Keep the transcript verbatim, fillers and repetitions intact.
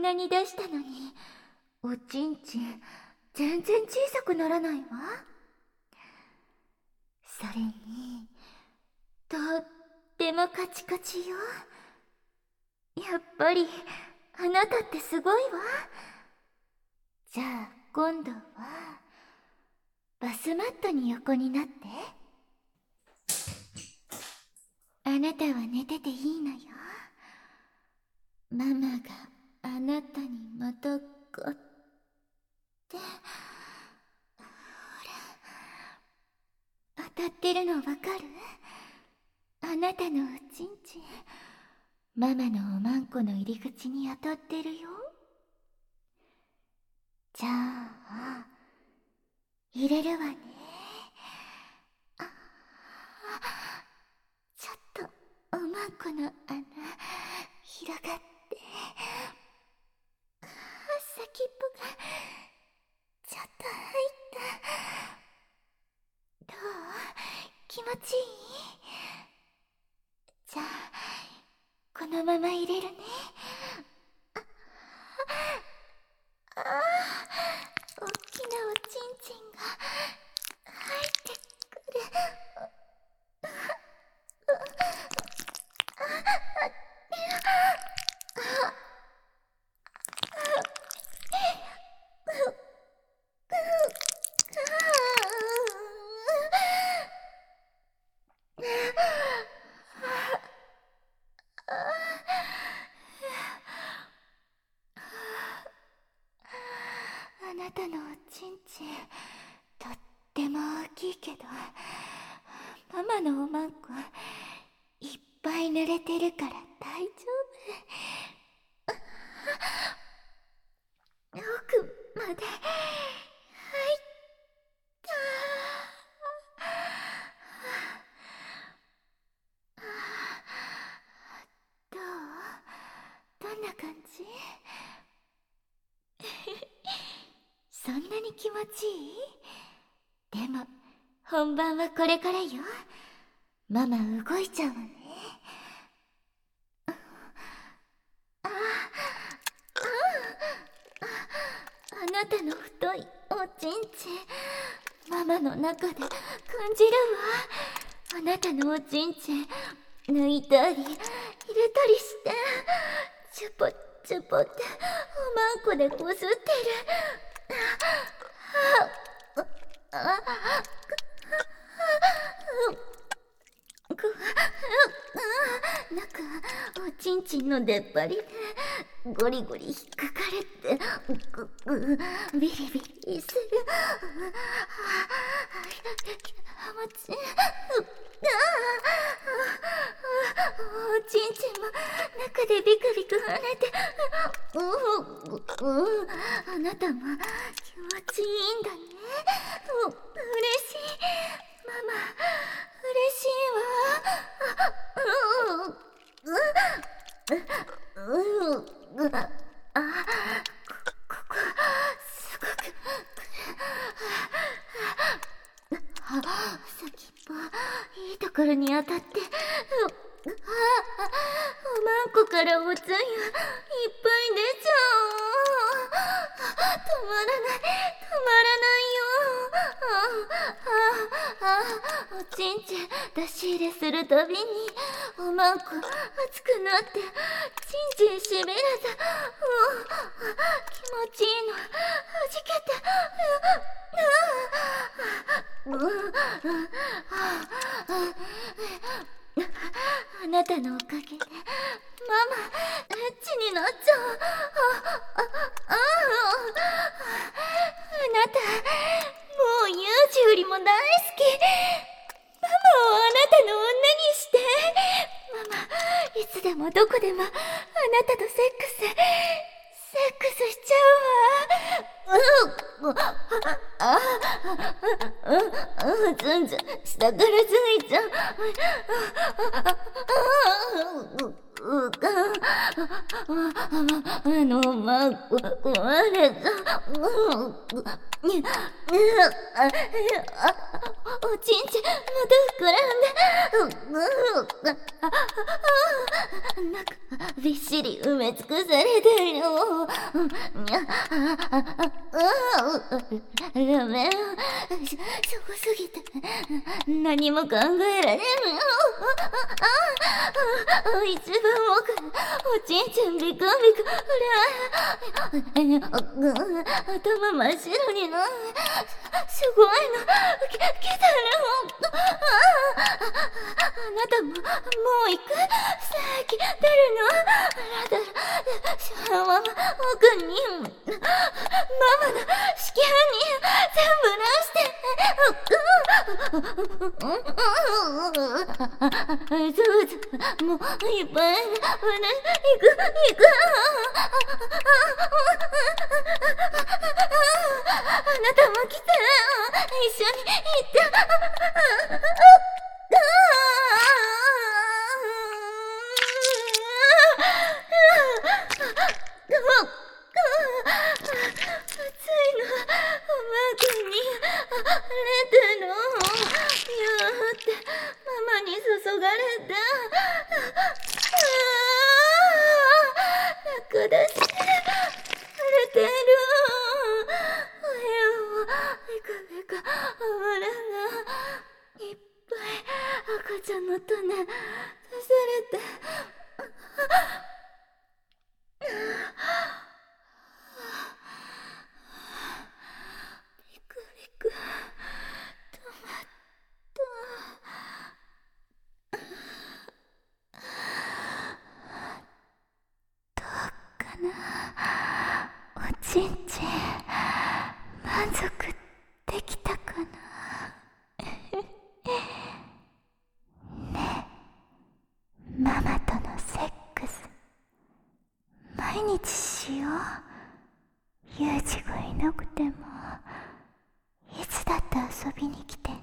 なに出したのに、おちんちん全然小さくならないわ。それにとってもカチカチよ。やっぱりあなたってすごいわ。じゃあ今度はバスマットに横になって。あなたは寝てていいのよ。ママがあなたにまたがって、ほら当たってるのわかる？あなたのおちんちん、ママのおまんこの入り口に当たってるよ。じゃあ入れるわね。あ、ちょっとおまんこの穴広がって、あ、先っぽがちょっと入った。どう？気持ちいい？じゃあこのまま入れるね。ああ、大きなおちんちんが入ってくる。あなたのおちんちんとっても大きいけど、ママのおまんこいっぱい濡れてるから大丈夫。奥まで入った。どう？どんな感じ？そんなに気持ちいい？でも本番はこれからよ。ママ動いちゃうわね。ああ、ああ、あなたの太いおちんちん、ママの中で感じるわ。あなたのおちんちん抜いたり入れたりして、チュポチュポっておまんこでこすってる。ああ、なんかおちんちんの出っ張りでゴリゴリ引っかかれて、ぐぐビリビリする。気持ちいい。おちんちんも中でビクビク跳ねて、あなたも気持ちいいんだね。う嬉しい。ママ嬉しいわ。あ、ここすごく先っぽいいところに当たって、おまんこからおつゆいっぱい出ちゃう。止まらない止まらないよ。ああ、おちんちん出し入れするたびにおまんこ熱くなって、ちんちんしびれて、気持ちいいのはじけて、あなたのおかげでママエッチになっちゃう。ああああなたもうユージよりも大好き。ママをあなたの女にして。ママいつでもどこでもあなたとセックスセックスしちゃうわ。ああずんずん下からついちゃう。 あの、まあ、ここれが、に、あ、おちんちん、また膨らんで、なんか、びっしり埋め尽くされてるよ。ダメ、しょぼすぎて、何も考えられんよ。一番奥、おちんちんビクビク、ほら、頭真っ白にな、すごいの、き、来たの。あなたも、もう行く？さっき出るの？あらだら、シャワー奥に、ママの子宮に全部出して。そうそう、もういっぱい、行く、行く。あなたも来て、一緒に行って。赤ちゃんの種刺されて、ビクビク止まった。どうかな、おちんちん満足できたかな。ママとのセックス毎日しよう。ユージがいなくてもいつだって遊びに来てね。